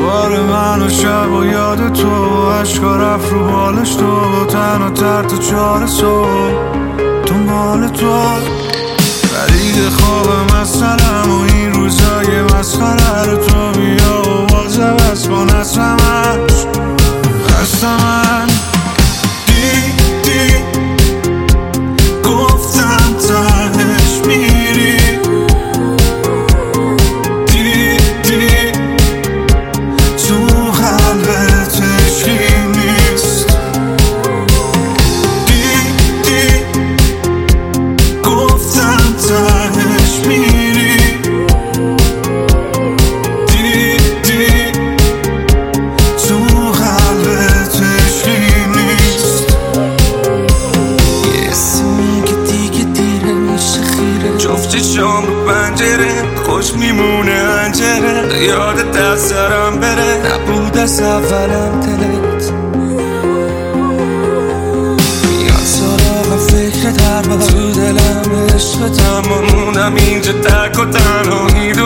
دوباره من و شب و یاد تو، عشقا رفت رو بالش تو، تنها تا 4 صبح دنبال تو. خرید خواب مسخرم و این روزای مسخره رو تو بیا و باز عوض کن اسمش خستمن. دیدی گفتم تهش میری، دیدی تو قلبت عشقی نیست، دیدی گفتم تهش میری، دیدی تو قلبت عشقی نیست. یه سیمی که دیگه دیره میشه خیره، جفت شام رو پنجره خوش میمونه انجره، یاد دست سرم بره نبود از اولم دلت. میاد سراغم فکر در تو دلم عشق تمام، موندم اینجا تک و تنهایی